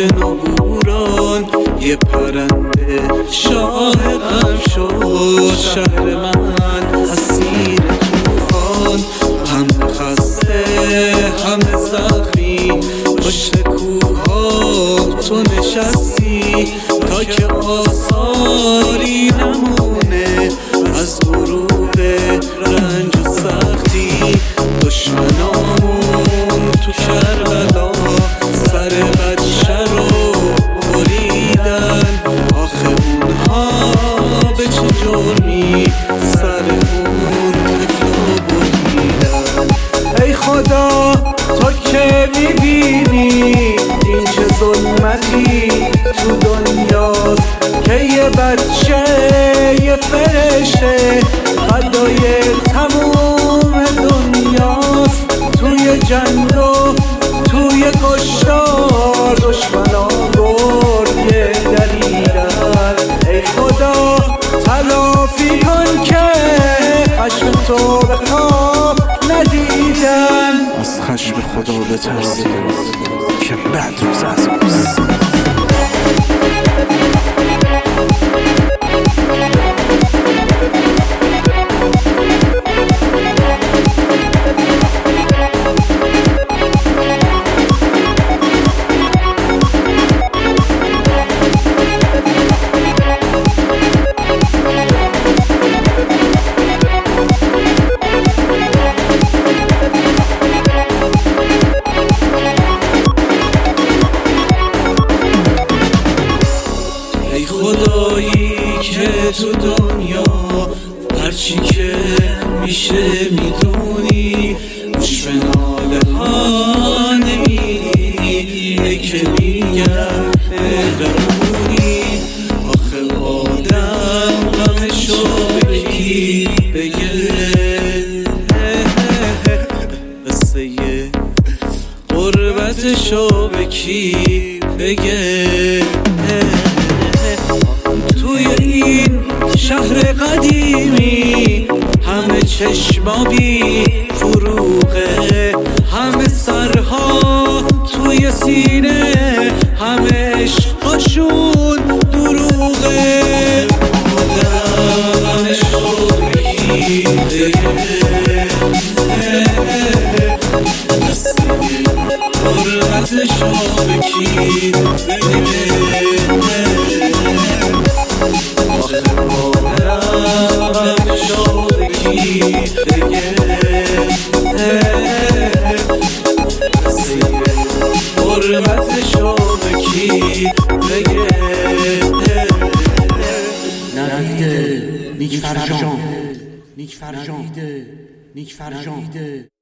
نبوران یه پرنده شاه غم شد. شهر من اسیر طوفان، هم خسته هم زخمی، پشت کوها تو نشستی تا که آثاری نمونه از غروب رنج و سختی. دشمنامون تو کربلا سر بچه رو بریدن، آخه اونها به چه جرمی سر اون طفلو بریدن. ای خدا تو که میبینی این چه ظلمتی تو دنیاست که یه بچه یه فرشته فدای تموم دنیاست. توی جنگ و توی کشتار دشمنا گریه دریدن. ای خدا تلافی کن که خشم تو به خواب ندیدن. از خشم خدا بترسید که بعد روز از اوست. ای خدایی که تو دنیا هرچی که میشه میدونی، گوش به ناله ها نمیدی. ای که میگم مهربونی، آخه آدم غمشو به کی بگه؟ قصه غربتشو به کی بگه؟ توی این شهر قدیمی همه چشما بی فروغه، همه سرها توی سینه، همه عشقاشون دروغه. غمشو بگی غربتشو بگی غربتشو به کی بگه؟ نوید نیک فرجان